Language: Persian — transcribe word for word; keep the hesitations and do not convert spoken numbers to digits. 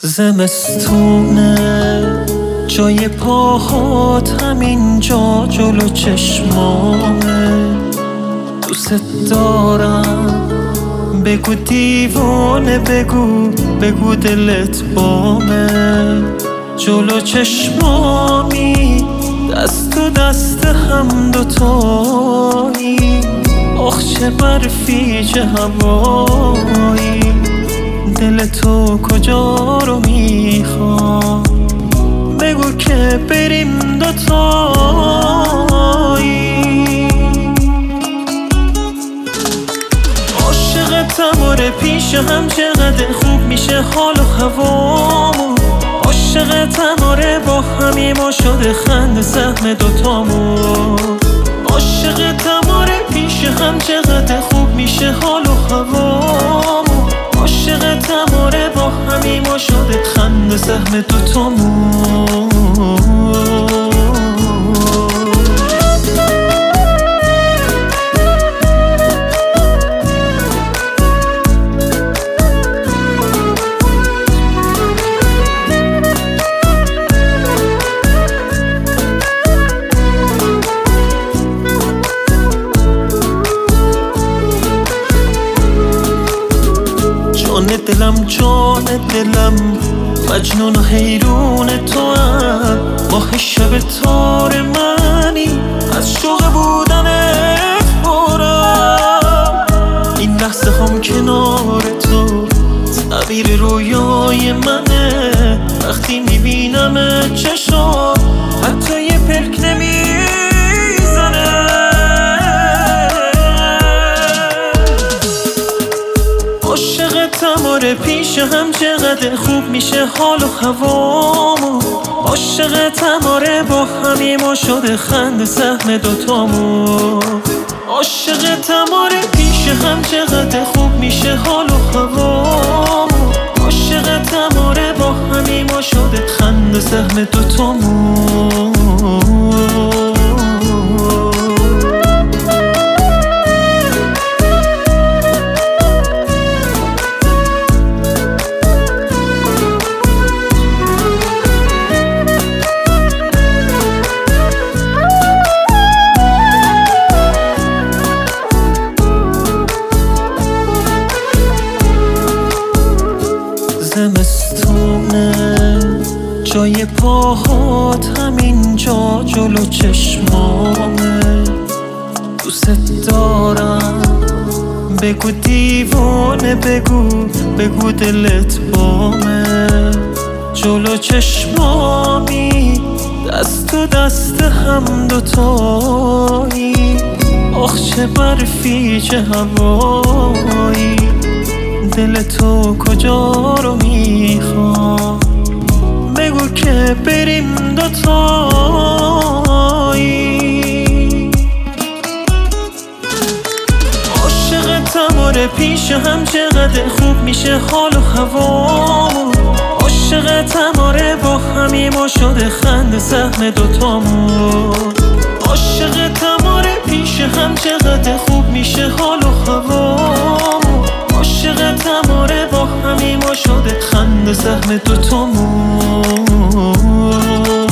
زمستونه جای پاهات همینجا جلو چشمامه، دوست دارم بگو دیوانه، بگو بگو دلت بامه. جلو چشمامی دست و دست هم دوتایی، آخ چه برفی چه هوایی، دل تو کجا رو میخوام بگو که بریم دوتایی. عاشقتم آره پیش هم چقدر خوب میشه حال و هوامون، عاشقتم آره با همی ما شده خنده سهم دوتامون، عاشقتم آره پیش هم چقدر خوب میشه حال و هوامون، عاشقتم آره با همی ما شده خنده سهم دوتامون. جان دلم جان دلم مجنون و حیرون تو هم، ماه شب تار منی از شوق بودنت پرم، این لحظه هم کنار تو تعبیر رویای منه، وقتی میبینم چشم حتی یه پلک نمیزنه. عاشقتم آره پیش هم چقدر خوب میشه حال و هوامون، عاشقتم آره با همی ما شده خنده سهم دوتامون، عاشقتم آره پیش هم چقدر خوب میشه حال و هوامون، عاشقتم آره با همی ما شده خنده سهم دوتامون. زمستونه جای پاهات همینجا جلو چشمامه، دوست دارم بگو دیوانه، بگو بگو دلت بامه. جلو چشمامی دست و دست هم دوتایی، آخ چه برفی چه هوایی، دل تو کجا رو میخوام بگو که بریم دوتایی. عاشقتم آره پیش هم چقدر خوب میشه حال و هوامون، عاشقتم آره با همی ما شده خنده سهم دوتامون، عاشقتم آره پیش هم چقدر خوب میشه حال و هوامون، عاشقتم آره با همی ما شده خنده سهم دوتامون.